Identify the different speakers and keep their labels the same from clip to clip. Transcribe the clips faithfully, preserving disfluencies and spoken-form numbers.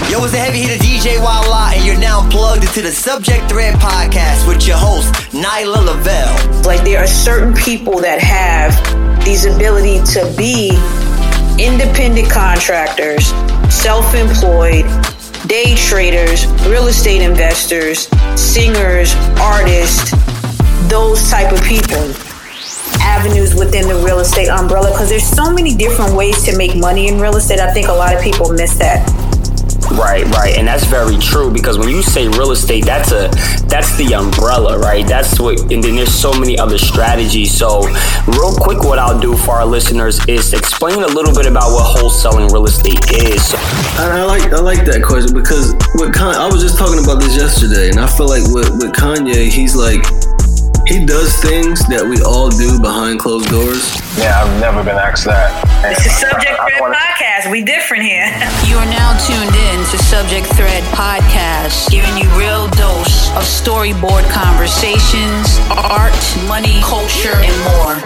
Speaker 1: Yo, it's a heavy hitter D J Walla, and you're now plugged into the Subject Thread Podcast with your host, Nyla Lavelle.
Speaker 2: Like, there are certain people that have these ability to be independent contractors, self-employed, day traders, real estate investors, singers, artists, those type of people. Avenues within the real estate umbrella, because there's so many different ways to make money in real estate. I think a lot of people miss that.
Speaker 3: Right, right. And that's very true, because when you say real estate, that's a that's the umbrella, right? That's what, and then there's so many other strategies. So real quick, what I'll do for our listeners is explain a little bit about what wholesaling real estate is.
Speaker 4: And I like I like that question, because with Kanye, I was just talking about this yesterday, and I feel like with, with Kanye, he's like, he does things that we all do behind closed doors.
Speaker 5: Yeah, I've never been asked that.
Speaker 2: This is Subject Thread wanna... Podcast. We different here. You are now tuned in to Subject Thread Podcast, giving you real dose of storyboard conversations, art, money, culture, and more.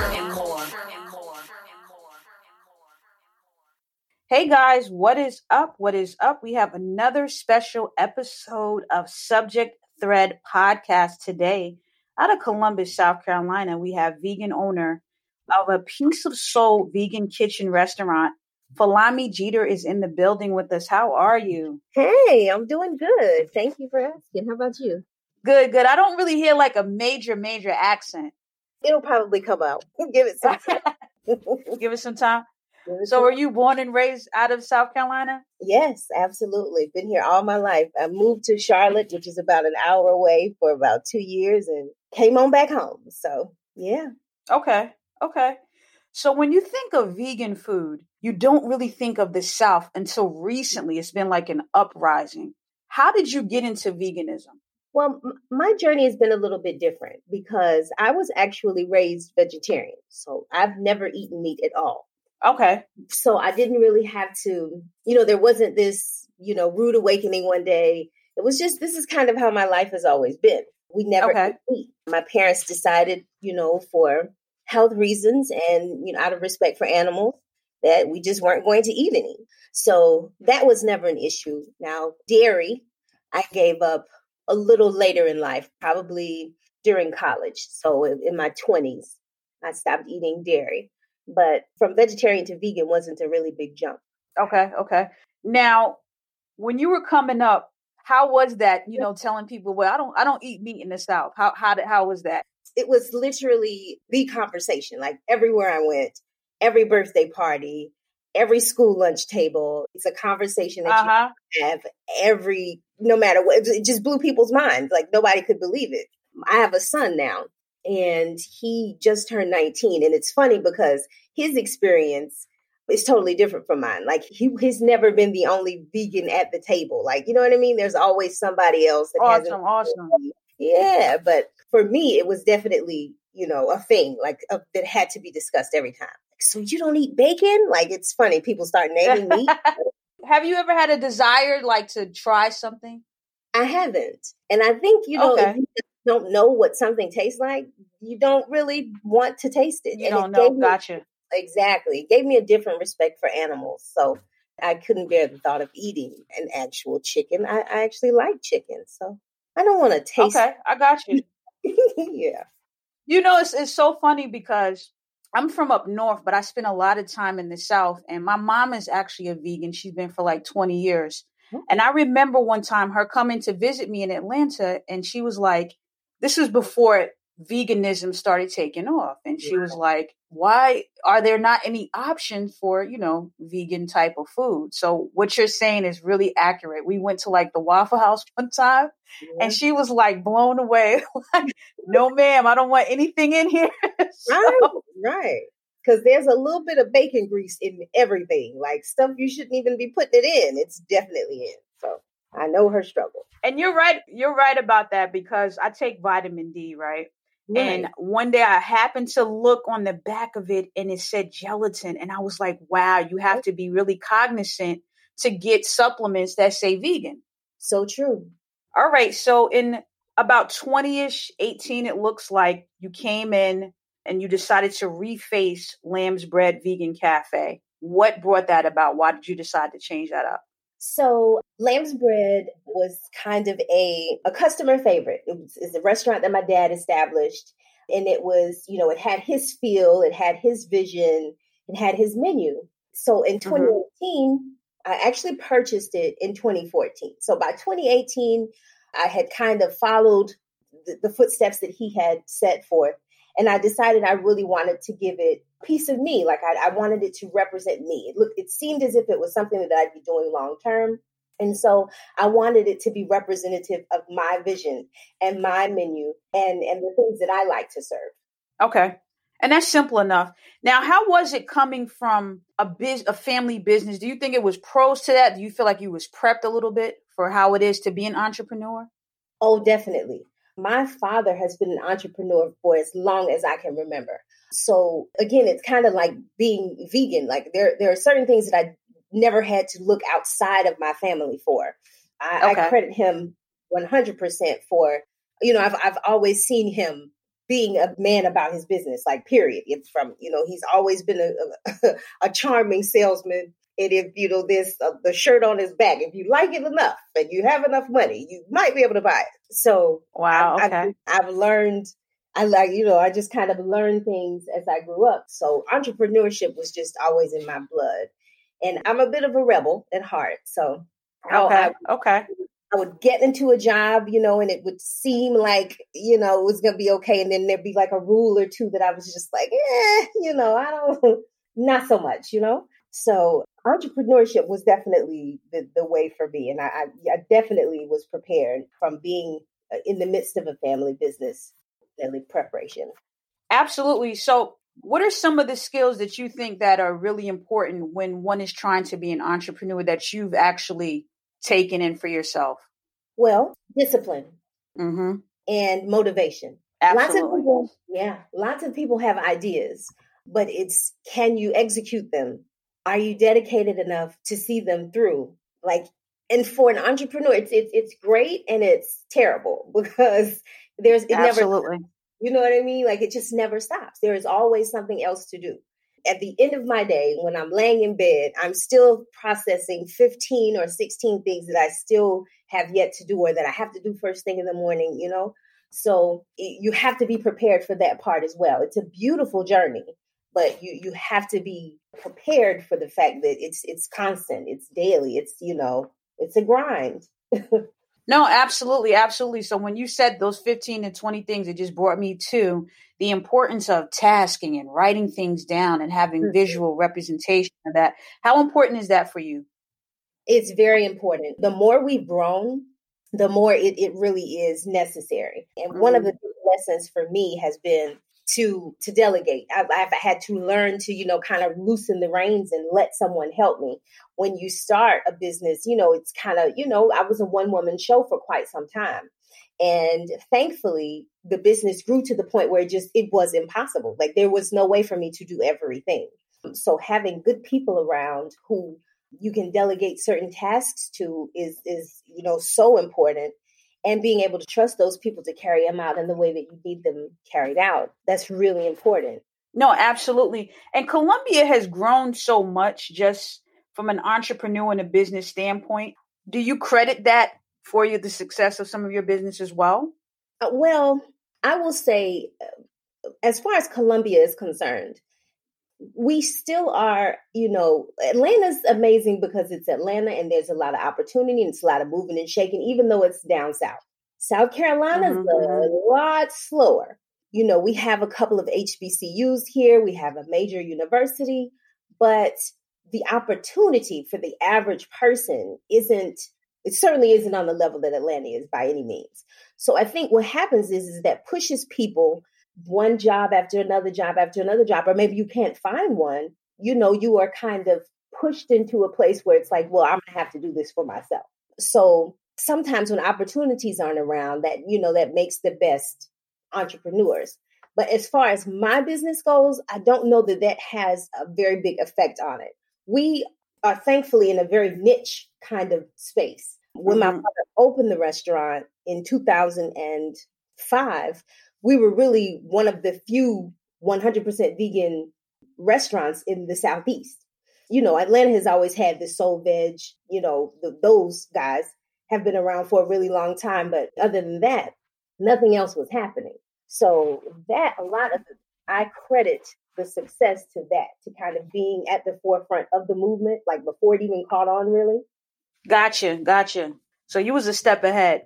Speaker 2: Hey guys, what is up? What is up? We have another special episode of Subject Thread Podcast today. Out of Columbus, South Carolina, we have vegan owner of a Piece of Soul vegan kitchen restaurant. Falami Jeter is in the building with us. How are you?
Speaker 6: Hey, I'm doing good. Thank you for asking. How about you?
Speaker 2: Good, good. I don't really hear like a major, major accent.
Speaker 6: It'll probably come out. Give it some time.
Speaker 2: Give it some time. So were you born and raised out of South Carolina?
Speaker 6: Yes, absolutely. Been here all my life. I moved to Charlotte, which is about an hour away, for about two years and came on back home. So, yeah.
Speaker 2: Okay. Okay. So when you think of vegan food, you don't really think of the South until recently. It's been like an uprising. How did you get into veganism?
Speaker 6: Well, m- my journey has been a little bit different, because I was actually raised vegetarian. So I've never eaten meat at all.
Speaker 2: Okay.
Speaker 6: So I didn't really have to, you know, there wasn't this, you know, rude awakening one day. It was just, this is kind of how my life has always been. We never
Speaker 2: okay.
Speaker 6: ate meat. My parents decided, you know, for health reasons and, you know, out of respect for animals, that we just weren't going to eat any. So that was never an issue. Now, dairy, I gave up a little later in life, probably during college. So in, in my twenties, I stopped eating dairy. But from vegetarian to vegan wasn't a really big jump.
Speaker 2: Okay, okay. Now, when you were coming up, how was that, you know, telling people, well, I don't I don't eat meat in the South. How how did, how was that?
Speaker 6: It was literally the conversation. Like, everywhere I went, every birthday party, every school lunch table, it's a conversation that uh-huh. you have every, no matter what. It just blew people's minds. Like, nobody could believe it. I have a son now, and he just turned nineteen. And it's funny because his experience is totally different from mine. Like, he, he's never been the only vegan at the table. Like, you know what I mean? There's always somebody else that
Speaker 2: awesome,
Speaker 6: hasn't.
Speaker 2: Awesome.
Speaker 6: Yeah. But for me, it was definitely, you know, a thing like uh, that had to be discussed every time. Like, so you don't eat bacon? Like, it's funny. People start naming meat.
Speaker 2: Have you ever had a desire like to try something?
Speaker 6: I haven't. And I think, you know,
Speaker 2: okay.
Speaker 6: if you don't know what something tastes like, you don't really want to taste it.
Speaker 2: You
Speaker 6: and
Speaker 2: don't
Speaker 6: it
Speaker 2: know.
Speaker 6: Me,
Speaker 2: gotcha.
Speaker 6: Exactly. It gave me a different respect for animals. So I couldn't bear the thought of eating an actual chicken. I, I actually like chicken. So I don't want to taste
Speaker 2: Okay, I got you.
Speaker 6: Yeah.
Speaker 2: You know, it's it's so funny because I'm from up north, but I spent a lot of time in the South. And my mom is actually a vegan. She's been for like twenty years. Mm-hmm. And I remember one time her coming to visit me in Atlanta, and she was like, this was before veganism started taking off. And she was like, why are there not any options for, you know, vegan type of food? So what you're saying is really accurate. We went to like the Waffle House one time, yeah. and she was like blown away. Like, no, ma'am, I don't want anything in here. So,
Speaker 6: right, right. Because there's a little bit of bacon grease in everything, like stuff you shouldn't even be putting it in. It's definitely in. So I know her struggle.
Speaker 2: And you're right. You're right about that, because I take vitamin D, right? Right. And one day I happened to look on the back of it and it said gelatin. And I was like, wow, you have to be really cognizant to get supplements that say vegan.
Speaker 6: So true.
Speaker 2: All right. So in about twenty-ish, eighteen, it looks like you came in and you decided to reface Lamb's Bread Vegan Cafe. What brought that about? Why did you decide to change that up?
Speaker 6: So Lamb's Bread was kind of a, a customer favorite. It was, it's a restaurant that my dad established. And it was, you know, it had his feel, it had his vision, it had his menu. So in twenty eighteen, mm-hmm. I actually purchased it in twenty fourteen. So by twenty eighteen, I had kind of followed the, the footsteps that he had set forth. And I decided I really wanted to give it a piece of me. Like I, I wanted it to represent me. It looked, it seemed as if it was something that I'd be doing long term. And so I wanted it to be representative of my vision and my menu and, and the things that I like to serve.
Speaker 2: Okay. And that's simple enough. Now, how was it coming from a biz, a family business? Do you think it was pros to that? Do you feel like you was prepped a little bit for how it is to be an entrepreneur?
Speaker 6: Oh, definitely. My father has been an entrepreneur for as long as I can remember. So again, it's kind of like being vegan. Like there, there are certain things that I never had to look outside of my family for. I, okay. I credit him one hundred percent for, you know, I've I've always seen him being a man about his business, like period. It's from, you know, he's always been a, a, a charming salesman. And if, you know, there's uh, the shirt on his back, if you like it enough and you have enough money, you might be able to buy it. So
Speaker 2: wow,
Speaker 6: I,
Speaker 2: okay.
Speaker 6: I, I've learned, I like, you know, I just kind of learned things as I grew up. So entrepreneurship was just always in my blood. And I'm a bit of a rebel at heart. So
Speaker 2: okay,
Speaker 6: I,
Speaker 2: okay.
Speaker 6: I would get into a job, you know, and it would seem like, you know, it was going to be okay. And then there'd be like a rule or two that I was just like, eh, you know, I don't, not so much, you know. So entrepreneurship was definitely the, the way for me. And I, I, I definitely was prepared from being in the midst of a family business, daily preparation.
Speaker 2: Absolutely. So what are some of the skills that you think that are really important when one is trying to be an entrepreneur that you've actually taken in for yourself?
Speaker 6: Well, discipline
Speaker 2: mm-hmm.
Speaker 6: and motivation.
Speaker 2: Absolutely.
Speaker 6: Lots of people, yeah, lots of people have ideas, but it's, can you execute them? Are you dedicated enough to see them through? Like, and for an entrepreneur, it's it's, it's great and it's terrible because there's it
Speaker 2: Absolutely.
Speaker 6: never, you know what I mean? Like it just never stops. There is always something else to do. At the end of my day, when I'm laying in bed, I'm still processing fifteen or sixteen things that I still have yet to do or that I have to do first thing in the morning, you know? So it, you have to be prepared for that part as well. It's a beautiful journey, but you you have to be prepared for the fact that it's it's constant, it's daily, it's, you know, it's a grind.
Speaker 2: No, absolutely. Absolutely. So when you said those fifteen to twenty things, it just brought me to the importance of tasking and writing things down and having mm-hmm. visual representation of that. How important is that for you?
Speaker 6: It's very important. The more we've grown, the more it, it really is necessary. And mm-hmm. one of the lessons for me has been to to delegate. I've, I've had to learn to, you know, kind of loosen the reins and let someone help me. When you start a business, you know, it's kind of, you know, I was a one woman show for quite some time. And thankfully, the business grew to the point where it just, it was impossible. Like there was no way for me to do everything. So having good people around who you can delegate certain tasks to is, is, you know, so important. And being able to trust those people to carry them out in the way that you need them carried out. That's really important.
Speaker 2: No, absolutely. And Columbia has grown so much just from an entrepreneur and a business standpoint. Do you credit that for you, the success of some of your business as well?
Speaker 6: Uh, well, I will say, as far as Columbia is concerned, we still are, you know, Atlanta's amazing because it's Atlanta and there's a lot of opportunity and it's a lot of moving and shaking, even though it's down south. South Carolina's mm-hmm. a lot slower. You know, we have a couple of H B C Us here. We have a major university, but the opportunity for the average person isn't, it certainly isn't on the level that Atlanta is by any means. So I think what happens is, is that pushes people one job after another job after another job, or maybe you can't find one, you know, you are kind of pushed into a place where it's like, well, I'm going to have to do this for myself. So sometimes when opportunities aren't around, that, you know, that makes the best entrepreneurs. But as far as my business goes, I don't know that that has a very big effect on it. We are thankfully in a very niche kind of space. When mm-hmm. my father opened the restaurant in two thousand five, we were really one of the few one hundred percent vegan restaurants in the Southeast. you know, Atlanta has always had the Soul Veg, you know, the, those guys have been around for a really long time. But other than that, nothing else was happening. So that a lot of, I credit the success to that, to kind of being at the forefront of the movement, like before it even caught on, really.
Speaker 2: Gotcha. Gotcha. So you was a step ahead.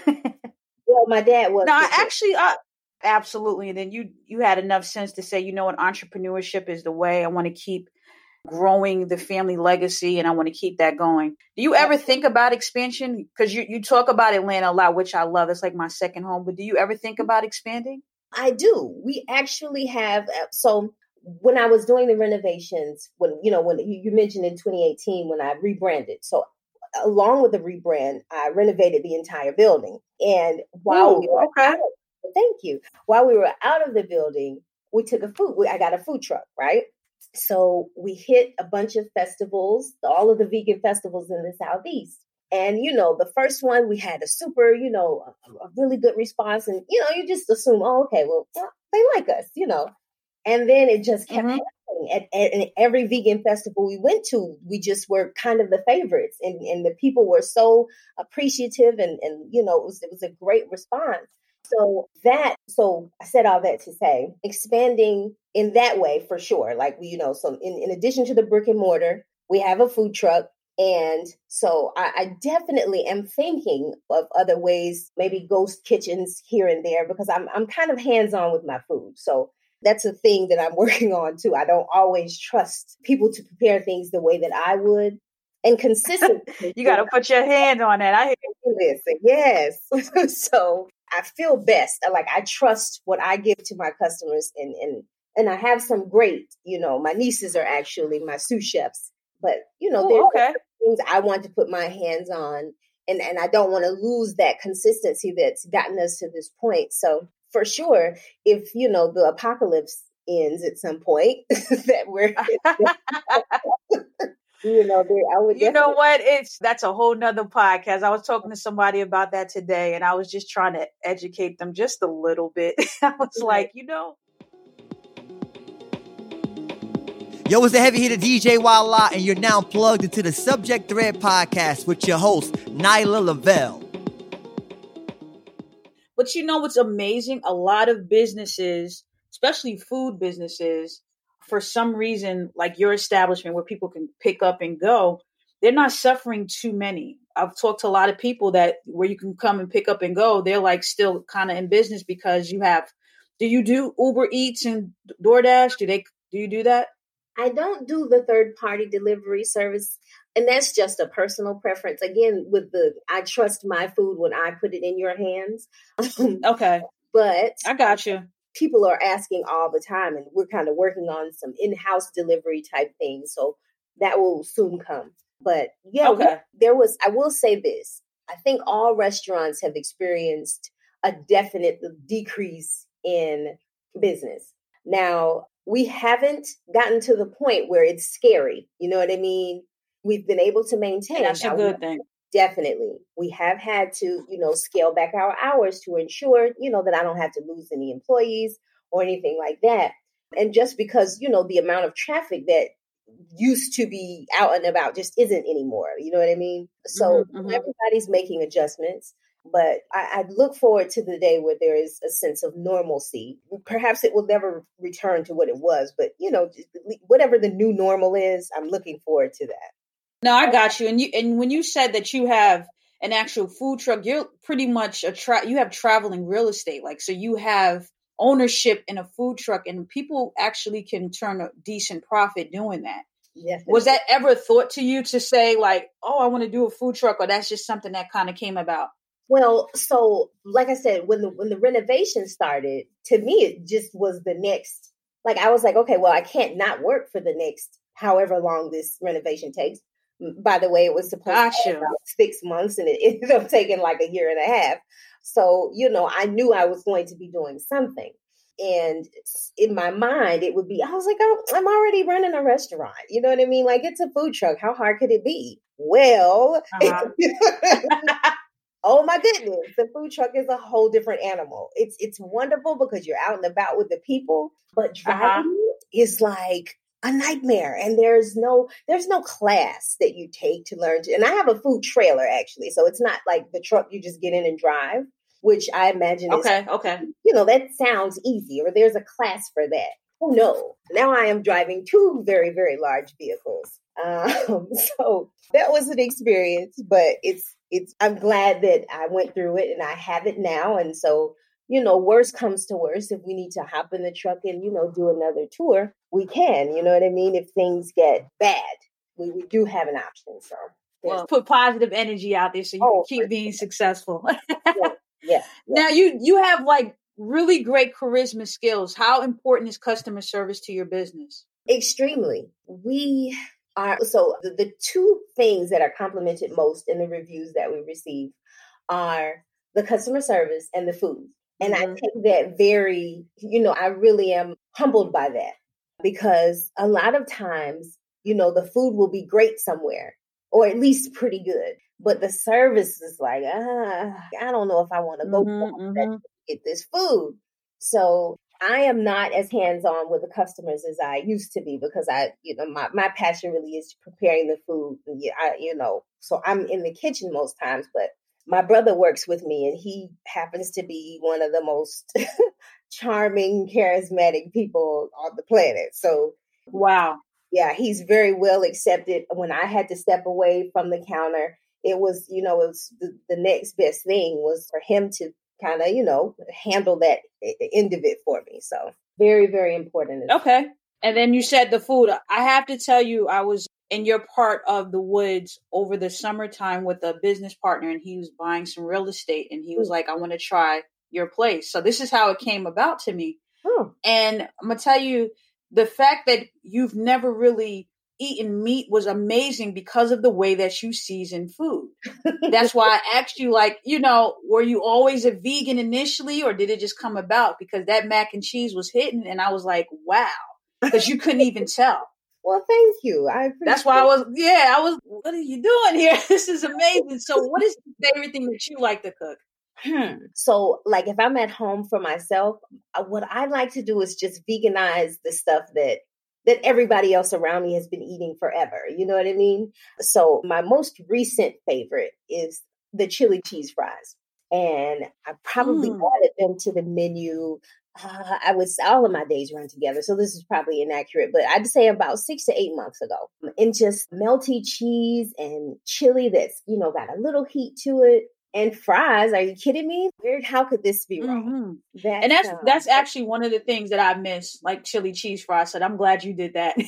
Speaker 6: Well, my dad was.
Speaker 2: No, I actually, I, absolutely. And then you, you had enough sense to say, you know what, entrepreneurship is the way. I want to keep growing the family legacy and I want to keep that going. Do you ever think about expansion? Because you, you talk about Atlanta a lot, which I love. It's like my second home. But do you ever think about expanding?
Speaker 6: I do. We actually have. So when I was doing the renovations, when, you know, when you, you mentioned in twenty eighteen, when I rebranded. So along with the rebrand, I renovated the entire building. And while
Speaker 2: Ooh,
Speaker 6: we were
Speaker 2: okay.
Speaker 6: out of, thank you. While we were out of the building, we took a food. I got a food truck, right? So we hit a bunch of festivals, all of the vegan festivals in the Southeast. And, you know, the first one, we had a super, you know, a, a really good response. And, you know, you just assume, oh, okay, well, well they like us, you know. And then it just kept mm-hmm. happening. At, at, at every vegan festival we went to, we just were kind of the favorites. And, and the people were so appreciative. And, and you know, it was, it was a great response. So that, so I said all that to say, expanding in that way, for sure. Like, we, you know, so in, in addition to the brick and mortar, we have a food truck. And so I, I definitely am thinking of other ways, maybe ghost kitchens here and there, because I'm I'm kind of hands-on with my food. So that's a thing that I'm working on too. I don't always trust people to prepare things the way that I would. And consistency.
Speaker 2: You got to put your hand on that. I hear
Speaker 6: you. Yes. So I feel best. Like, I trust what I give to my customers. And, and, and I have some great, you know, my nieces are actually my sous chefs. But, you know, there
Speaker 2: okay.
Speaker 6: are things I want to put my hands on. And, and I don't want to lose that consistency that's gotten us to this point. So for sure, if, you know, the apocalypse ends at some point, that we're... You know, I would.
Speaker 2: You know what? It's that's a whole nother podcast. I was talking to somebody about that today, and I was just trying to educate them just a little bit. I was mm-hmm. like, you know.
Speaker 1: Yo, it's the heavy hitter D J Walla, and you're now plugged into the Subject Thread podcast with your host, Nyla Lavelle.
Speaker 2: But you know what's amazing? A lot of businesses, especially food businesses, for some reason, like your establishment where people can pick up and go, they're not suffering too many. I've talked to a lot of people that where you can come and pick up and go, they're like still kind of in business because you have, do you do Uber Eats and DoorDash? Do they, do you do that?
Speaker 6: I don't do the third party delivery service. And that's just a personal preference. Again, with the, I trust my food when I put it in your hands.
Speaker 2: Okay.
Speaker 6: But
Speaker 2: I got you.
Speaker 6: People are asking all the time, and we're kind of working on some in-house delivery type things. So that will soon come. But yeah,
Speaker 2: okay.
Speaker 6: there was, I will say this. I think all restaurants have experienced a definite decrease in business. Now, we haven't gotten to the point where it's scary. You know what I mean? We've been able to maintain.
Speaker 2: That's
Speaker 6: now,
Speaker 2: a good thing.
Speaker 6: Definitely. We have had to, you know, scale back our hours to ensure, you know, that I don't have to lose any employees or anything like that. And just because, you know, the amount of traffic that used to be out and about just isn't anymore. You know what I mean? So mm-hmm, mm-hmm. everybody's making adjustments. But I, I look forward to the day where there is a sense of normalcy. Perhaps it will never return to what it was. But, you know, whatever the new normal is, I'm looking forward to that.
Speaker 2: No, I got you. And you, and when you said that you have an actual food truck, you're pretty much a tra- you have traveling real estate. Like, so you have ownership in a food truck, and people actually can turn a decent profit doing that.
Speaker 6: Yes.
Speaker 2: Was that ever thought to you to say like, oh, I want to do a food truck, or that's just something that kind of came about?
Speaker 6: Well, so like I said, when the, when the renovation started, to me, it just was the next, like, I was like, okay, well, I can't not work for the next, however long this renovation takes. By the way, it was supposed
Speaker 2: gotcha.
Speaker 6: to take about six months and it ended up taking like a year and a half. So, you know, I knew I was going to be doing something. And in my mind, it would be, I was like, oh, I'm already running a restaurant. You know what I mean? Like, it's a food truck. How hard could it be? Well, uh-huh. Oh my goodness, the food truck is a whole different animal. It's it's wonderful because you're out and about with the people, but driving uh-huh. is like, a nightmare. And there's no, there's no class that you take to learn to, and I have a food trailer actually. So it's not like the truck you just get in and drive, which I imagine
Speaker 2: okay,
Speaker 6: is,
Speaker 2: okay.
Speaker 6: you know, that sounds easy, or there's a class for that. Oh no, now I am driving two very, very large vehicles. Um, so that was an experience, but it's, it's, I'm glad that I went through it and I have it now. And so, you know, worst comes to worst, if we need to hop in the truck and, you know, do another tour, we can, you know what I mean? If things get bad, we, we do have an option. So
Speaker 2: well, put positive energy out there so you oh, can keep being sure. successful.
Speaker 6: yeah, yeah, yeah.
Speaker 2: Now you, you have like really great charisma skills. How important is customer service to your business?
Speaker 6: Extremely. We are, so the, the two things that are complimented most in the reviews that we receive are the customer service and the food. And mm-hmm. I take that very, you know, I really am humbled by that, because a lot of times, you know, the food will be great somewhere, or at least pretty good, but the service is like, ah, I don't know if I want to go mm-hmm, mm-hmm. to get this food. So I am not as hands-on with the customers as I used to be, because I, you know, my, my passion really is preparing the food. Yeah, I, you know, so I'm in the kitchen most times, but my brother works with me, and he happens to be one of the most charming, charismatic people on the planet. So,
Speaker 2: wow.
Speaker 6: Yeah, he's very well accepted. When I had to step away from the counter, it was, you know, it was the, the next best thing was for him to kind of, you know, handle that end of it for me. So very, very important.
Speaker 2: Okay. And then you said the food. I have to tell you, I was in your part of the woods over the summertime with a business partner, and he was buying some real estate, and he was like, I want to try your place. So this is how it came about to me.
Speaker 6: Oh.
Speaker 2: And I'm going to tell you, the fact that you've never really eaten meat was amazing because of the way that you season food. That's why I asked you, like, you know, were you always a vegan initially, or did it just come about? Because that mac and cheese was hitting, and I was like, wow, because you couldn't even tell.
Speaker 6: Well, thank you. I appreciate
Speaker 2: That's why I was, yeah, I was, what are you doing here? This is amazing. So what is the favorite thing that you like to cook?
Speaker 6: Hmm. So like if I'm at home for myself, what I like to do is just veganize the stuff that that everybody else around me has been eating forever. You know what I mean? So my most recent favorite is the chili cheese fries. And I probably mm. added them to the menu. Uh, I was, all of my days run together, so this is probably inaccurate, but I'd say about six to eight months ago. And just melty cheese and chili that's, you know, got a little heat to it. And fries, are you kidding me? Where, how could this be wrong?
Speaker 2: Mm-hmm. That's, and that's uh, that's actually one of the things that I miss, like chili cheese fries. So I'm glad you did that.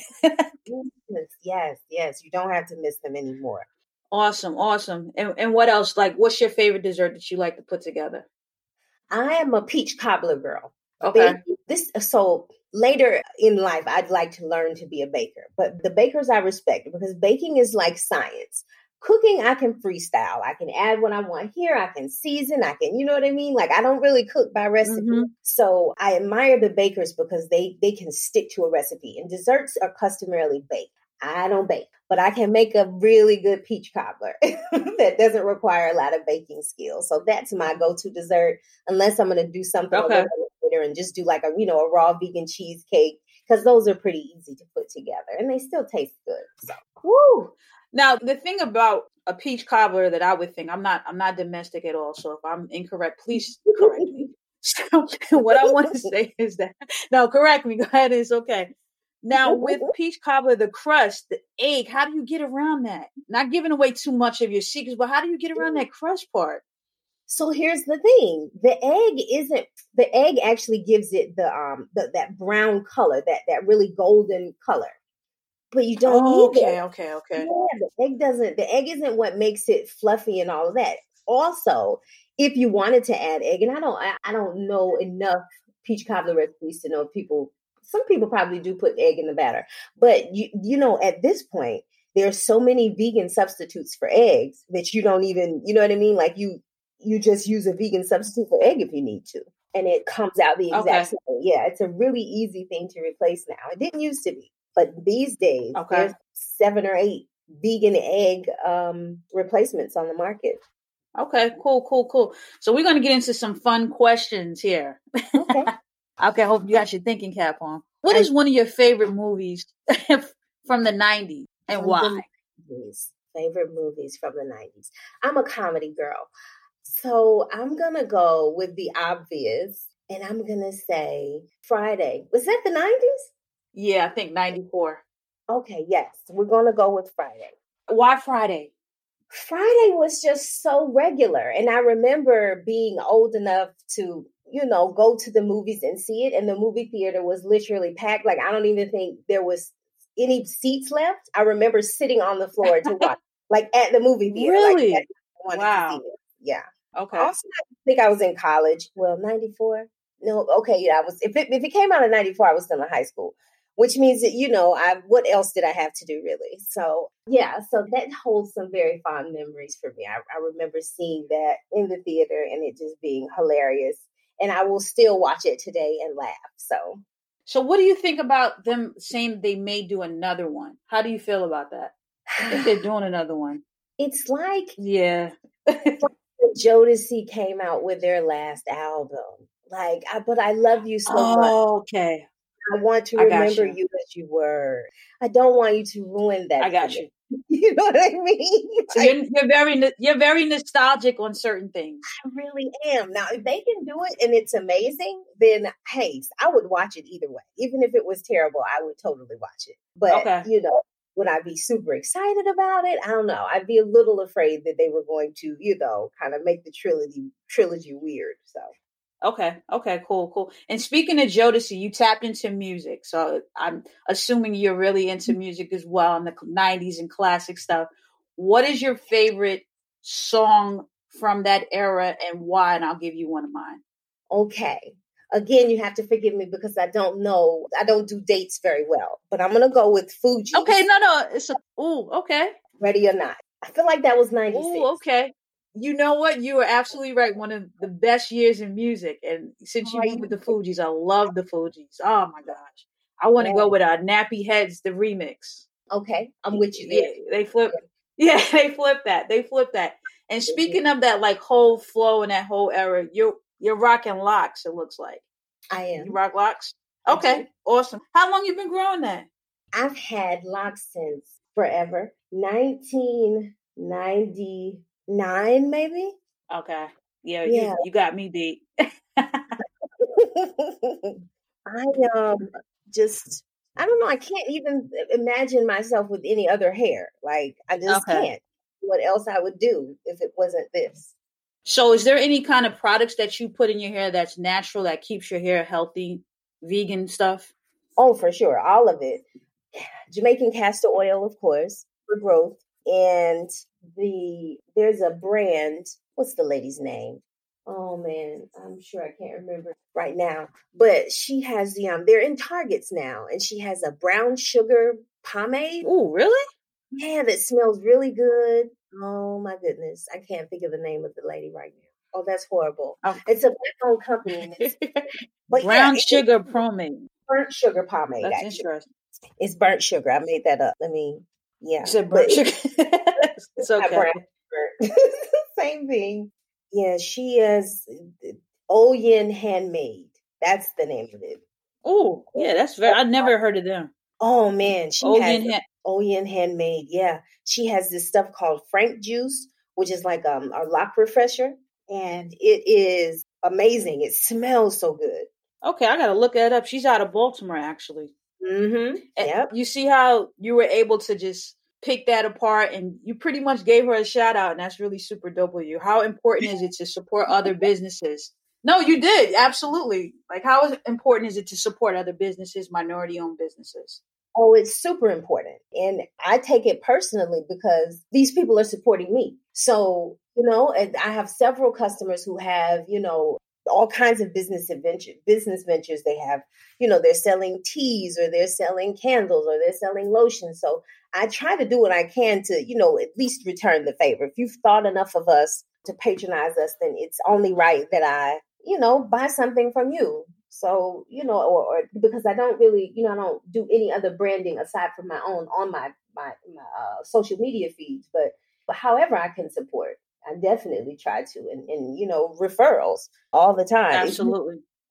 Speaker 6: yes, yes, yes. You don't have to miss them anymore.
Speaker 2: Awesome, awesome. And and what else? Like, what's your favorite dessert that you like to put together?
Speaker 6: I am a peach cobbler girl.
Speaker 2: Okay.
Speaker 6: Baking, this so later in life, I'd like to learn to be a baker, but the bakers I respect, because baking is like science. Cooking, I can freestyle. I can add what I want here. I can season. I can, you know what I mean? Like, I don't really cook by recipe. Mm-hmm. So I admire the bakers because they, they can stick to a recipe. And desserts are customarily baked. I don't bake, but I can make a really good peach cobbler that doesn't require a lot of baking skills. So that's my go-to dessert, unless I'm going to do something okay. a little later and just do like a, you know, a raw vegan cheesecake, because those are pretty easy to put together and they still taste good. So,
Speaker 2: woo. Now, the thing about a peach cobbler that I would think, I'm not, I'm not domestic at all. So if I'm incorrect, please correct me. So what I want to say is that, no, correct me. Go ahead. It's okay. Now with peach cobbler, the crust, the egg, how do you get around that? Not giving away too much of your secrets, but how do you get around that crust part?
Speaker 6: So here's the thing. The egg isn't, the egg actually gives it the, um, the, that brown color, that, that really golden color. But you don't
Speaker 2: oh,
Speaker 6: need
Speaker 2: okay,
Speaker 6: it.
Speaker 2: Okay, okay,
Speaker 6: yeah, the egg doesn't, the egg isn't what makes it fluffy and all of that. Also, if you wanted to add egg, and I don't, I, I don't know enough peach cobbler recipes to know if people, some people probably do put egg in the batter. But you, you know, at this point, there's so many vegan substitutes for eggs that you don't even, you know what I mean? Like you, you just use a vegan substitute for egg if you need to. And it comes out the exact
Speaker 2: okay.
Speaker 6: same. Yeah, it's a really easy thing to replace now. It didn't used to be. But these days, okay. there's seven or eight vegan egg um, replacements on the market.
Speaker 2: Okay, cool, cool, cool. So we're going to get into some fun questions here.
Speaker 6: Okay.
Speaker 2: Okay, I hope you got your thinking cap on. What is one of your favorite movies from the nineties and why?
Speaker 6: Movies, favorite movies from the nineties. I'm a comedy girl. So I'm going to go with the obvious, and I'm going to say Friday. Was that the nineties?
Speaker 2: Yeah, I think ninety-four.
Speaker 6: Okay, yes. We're going to go with Friday.
Speaker 2: Why Friday?
Speaker 6: Friday was just so regular. And I remember being old enough to, you know, go to the movies and see it. And the movie theater was literally packed. Like, I don't even think there was any seats left. I remember sitting on the floor to watch, like at the movie theater.
Speaker 2: Really?
Speaker 6: Like,
Speaker 2: wow.
Speaker 6: Yeah.
Speaker 2: Okay.
Speaker 6: Also, I think I was in college. Well, ninety-four. No, okay. Yeah, I was. If it, if it came out in ninety-four, I was still in high school, which means that, you know, I what else did I have to do really? So yeah, so that holds some very fond memories for me. I, I remember seeing that in the theater and it just being hilarious. And I will still watch it today and laugh. So,
Speaker 2: so what do you think about them saying they may do another one? How do you feel about that? I think they're doing another one.
Speaker 6: It's like
Speaker 2: yeah.
Speaker 6: It's like Jodeci came out with their last album. Like, I, but I love you so
Speaker 2: oh,
Speaker 6: much.
Speaker 2: Okay.
Speaker 6: I want to remember you. you as you were. I don't want you to ruin that.
Speaker 2: I got you.
Speaker 6: You know what I mean?
Speaker 2: So
Speaker 6: like,
Speaker 2: you're, you're very you're very nostalgic on certain things.
Speaker 6: I really am. Now, if they can do it and it's amazing, then hey, I would watch it either way. Even if it was terrible, I would totally watch it. But okay. you know, would I be super excited about it? I don't know. I'd be a little afraid that they were going to, you know, kind of make the trilogy trilogy weird. So.
Speaker 2: Okay. Okay. Cool. Cool. And speaking of Jodeci, you tapped into music. So I'm assuming you're really into music as well in the nineties and classic stuff. What is your favorite song from that era and why? And I'll give you one of mine.
Speaker 6: Okay. Again, you have to forgive me because I don't know. I don't do dates very well, but I'm going to go with Fugees.
Speaker 2: Okay. No, no. It's a, ooh, okay.
Speaker 6: Ready or Not. I feel like that was ninety-six.
Speaker 2: Ooh, okay. You know what? You are absolutely right. One of the best years in music. And since you went with the Fugees, I love the Fugees. Oh my gosh. I want to yeah. go with uh, Nappy Heads, the remix.
Speaker 6: Okay. I'm with you there.
Speaker 2: Yeah, they flip. Yeah. yeah, they flip that. They flip that. And speaking of that like whole flow and that whole era, you're you're rocking locks, it looks like.
Speaker 6: I am.
Speaker 2: You rock locks? Okay. Awesome. How long you been growing that?
Speaker 6: I've had locks since forever. nineteen ninety Nine, maybe?
Speaker 2: Okay. Yeah, yeah. You, you got me beat.
Speaker 6: I um just, I don't know. I can't even imagine myself with any other hair. Like, I just okay. can't. What else I would do if it wasn't this?
Speaker 2: So is there any kind of products that you put in your hair that's natural, that keeps your hair healthy, vegan stuff?
Speaker 6: Oh, for sure. All of it. Jamaican castor oil, of course, for growth. And the there's a brand. What's the lady's name? Oh man, I'm sure I can't remember right now. But she has the um. They're in Targets now, and she has a brown sugar pomade.
Speaker 2: Oh, really?
Speaker 6: Yeah, that smells really good. Oh my goodness, I can't think of the name of the lady right now. Oh, that's horrible. Oh. It's a black-owned company. And it's,
Speaker 2: but brown yeah, sugar it, pomade.
Speaker 6: Burnt sugar pomade.
Speaker 2: That's
Speaker 6: actually.
Speaker 2: interesting.
Speaker 6: It's burnt sugar. I made that up. Let me. Yeah,
Speaker 2: it's a burnt sugar. It's okay.
Speaker 6: Same thing. Yeah, she is Oyin Handmade. That's the name of it.
Speaker 2: Oh, yeah, that's very. I never heard of them.
Speaker 6: Oh man, she
Speaker 2: Oyin
Speaker 6: has
Speaker 2: Hand-
Speaker 6: Oyin Handmade. Yeah, she has this stuff called Frank Juice, which is like um a lock refresher, and it is amazing. It smells so good.
Speaker 2: Okay, I gotta look that up. She's out of Baltimore, actually.
Speaker 6: Mm-hmm.
Speaker 2: Yep. You see how you were able to just pick that apart and you pretty much gave her a shout out, and that's really super dope of you. How important is it to support other businesses? No, you did. Absolutely. Like, how important is it to support other businesses, minority owned businesses?
Speaker 6: Oh, it's super important. And I take it personally because these people are supporting me. So, you know, and I have several customers who have, you know, all kinds of business adventure, business ventures. They have, you know, they're selling teas or they're selling candles or they're selling lotion. So I try to do what I can to, you know, at least return the favor. If you've thought enough of us to patronize us, then it's only right that I, you know, buy something from you. So, you know, or, or because I don't really, you know, I don't do any other branding aside from my own on my, my, my uh, social media feeds, but, but however I can support. I definitely try to, and, and, you know, referrals all the time.
Speaker 2: Absolutely.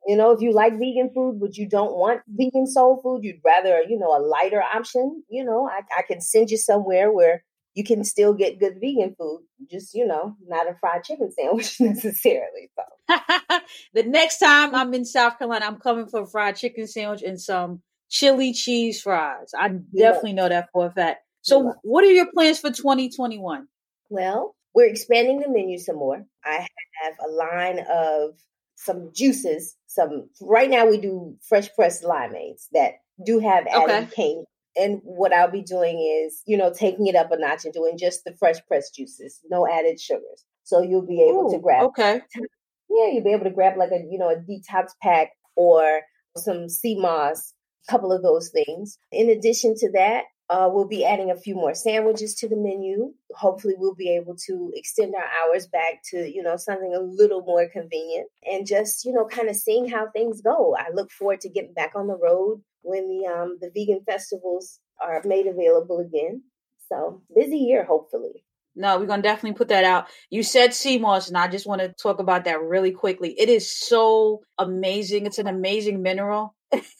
Speaker 6: You know, if you like vegan food, but you don't want vegan soul food, you'd rather, you know, a lighter option, you know, I, I can send you somewhere where you can still get good vegan food. Just, you know, not a fried chicken sandwich necessarily. So.
Speaker 2: The next time I'm in South Carolina, I'm coming for a fried chicken sandwich and some chili cheese fries. I definitely know that for a fact. So what are your plans for twenty twenty-one?
Speaker 6: Well, we're expanding the menu some more. I have a line of some juices. Some right now we do fresh pressed limeades that do have added
Speaker 2: okay.
Speaker 6: cane. And what I'll be doing is, you know, taking it up a notch and doing just the fresh pressed juices, no added sugars. So you'll be able
Speaker 2: Ooh,
Speaker 6: to grab.
Speaker 2: Okay.
Speaker 6: Yeah, you'll be able to grab like a, you know, a detox pack or some sea moss, a couple of those things. In addition to that, uh, we'll be adding a few more sandwiches to the menu. Hopefully we'll be able to extend our hours back to, you know, something a little more convenient and just, you know, kind of seeing how things go. I look forward to getting back on the road when the um, the vegan festivals are made available again. So busy year, hopefully.
Speaker 2: No, we're going to definitely put that out. You said sea moss, and I just want to talk about that really quickly. It is so amazing. It's an amazing mineral.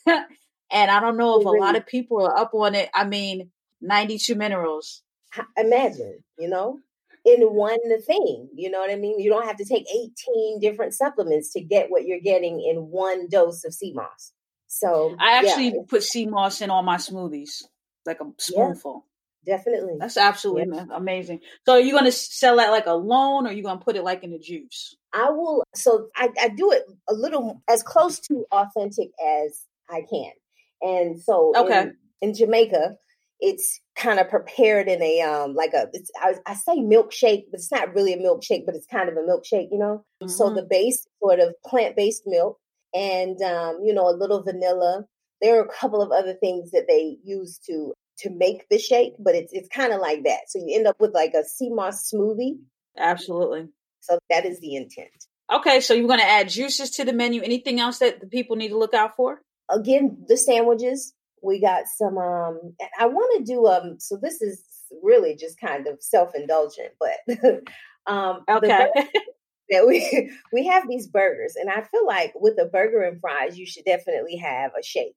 Speaker 2: And I don't know if a lot of people are up on it. I mean, ninety-two minerals.
Speaker 6: Imagine, you know, in one thing, you know what I mean? You don't have to take eighteen different supplements to get what you're getting in one dose of sea moss. So
Speaker 2: I actually
Speaker 6: yeah.
Speaker 2: put sea moss in all my smoothies, like a spoonful.
Speaker 6: Yeah, definitely.
Speaker 2: That's absolutely
Speaker 6: yeah.
Speaker 2: amazing. So are you going to sell that like alone, or are you going to put it like in the juice?
Speaker 6: I will. So I, I do it a little as close to authentic as I can. And so
Speaker 2: okay.
Speaker 6: in, in Jamaica, it's kind of prepared in a, um, like a, it's, I, I say milkshake, but it's not really a milkshake, but it's kind of a milkshake, you know? Mm-hmm. So the base sort of plant-based milk and, um, you know, a little vanilla. There are a couple of other things that they use to, to make the shake, but it's, it's kind of like that. So you end up with like a sea moss smoothie.
Speaker 2: Absolutely.
Speaker 6: So that is the intent.
Speaker 2: Okay. So you're going to add juices to the menu. Anything else that the people need to look out for?
Speaker 6: Again, the sandwiches, we got some, um, and I want to do, um, so this is really just kind of self-indulgent, but, um,
Speaker 2: okay.
Speaker 6: that we, we have these burgers, and I feel like with a burger and fries, you should definitely have a shake.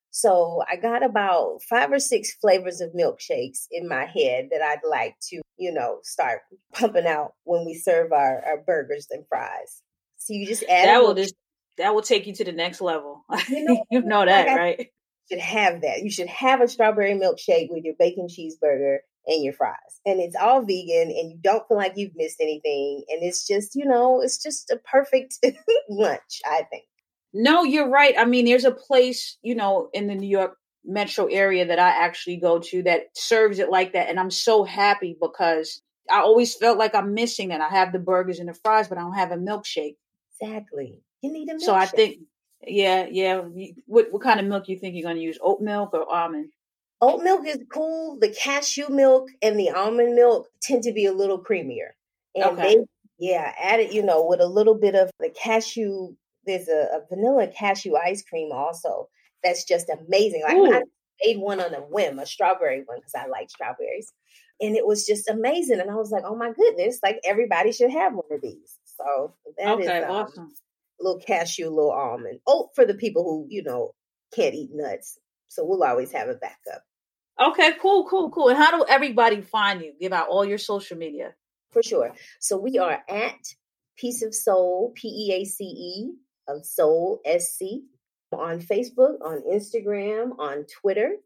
Speaker 6: So I got about five or six flavors of milkshakes in my head that I'd like to, you know, start pumping out when we serve our, our burgers and fries. So you just add
Speaker 2: that will just That will take you to the next level. You know, you know that, like right?
Speaker 6: You should have that. You should have a strawberry milkshake with your bacon cheeseburger and your fries. And it's all vegan and you don't feel like you've missed anything. And it's just, you know, it's just a perfect lunch, I think.
Speaker 2: No, you're right. I mean, there's a place, you know, in the New York metro area that I actually go to that serves it like that. And I'm so happy because I always felt like I'm missing that. I have the burgers and the fries, but I don't have a milkshake.
Speaker 6: Exactly. You need a milkshake.
Speaker 2: So I think, yeah, yeah. What what kind of milk you think you're going to use? Oat milk or almond?
Speaker 6: Oat milk is cool. The cashew milk and the almond milk tend to be a little creamier. And
Speaker 2: okay.
Speaker 6: they, yeah, add it, you know, with a little bit of the cashew. There's a, a vanilla cashew ice cream also. That's just amazing. Like I made one on a whim, a strawberry one, because I like strawberries. And it was just amazing. And I was like, oh my goodness, like everybody should have one of these. So that
Speaker 2: okay,
Speaker 6: is um,
Speaker 2: awesome.
Speaker 6: Little cashew, little almond. Oat for the people who, you know, can't eat nuts. So we'll always have a backup.
Speaker 2: Okay, cool, cool, cool. And how do everybody find you? Give out all your social media.
Speaker 6: For sure. So we are at Peace of Soul, P E A C E of Soul, S C, on Facebook, on Instagram, on Twitter.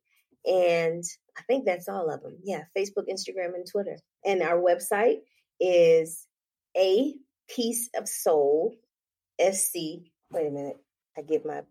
Speaker 6: And I think that's all of them. Yeah, Facebook, Instagram, and Twitter. And our website is A Piece of Soul, S C. Wait a minute. I get my...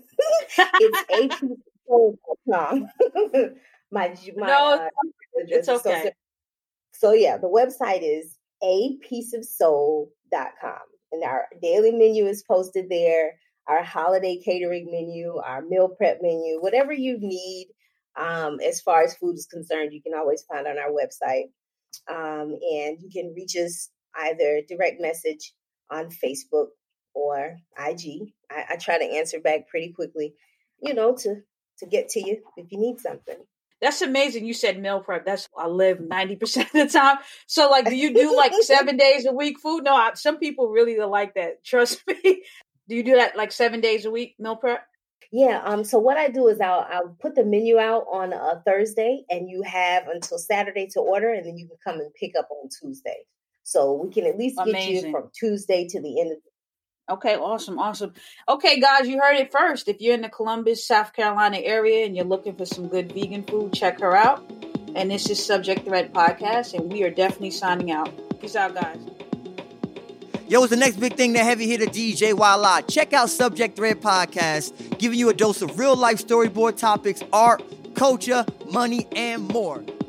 Speaker 6: it's a piece of soul dot com. my, my,
Speaker 2: no,
Speaker 6: uh,
Speaker 2: it's okay.
Speaker 6: So, so yeah, the website is a piece of soul dot com. And our daily menu is posted there. Our holiday catering menu, our meal prep menu, whatever you need um, as far as food is concerned, you can always find on our website. Um, and you can reach us either direct message on Facebook or I G. I, I try to answer back pretty quickly, you know, to, to get to you if you need something.
Speaker 2: That's amazing. You said meal prep. That's I live ninety percent of the time. So like, do you do like seven days a week food? No, I, some people really like that. Trust me. Do you do that like seven days a week, meal prep?
Speaker 6: Yeah. Um. So what I do is I'll I'll put the menu out on a Thursday, and you have until Saturday to order, and then you can come and pick up on Tuesday. So we can at least get Amazing. you from Tuesday to the end of the
Speaker 2: Okay, awesome, awesome. Okay, guys, you heard it first. If you're in the Columbus, South Carolina area and you're looking for some good vegan food, check her out. And this is Subject Thread Podcast, and we are definitely signing out. Peace out, guys.
Speaker 1: Yo, it's the next big thing, the heavy hitter D J Wala. Check out Subject Thread Podcast, giving you a dose of real life storyboard topics, art, culture, money, and more.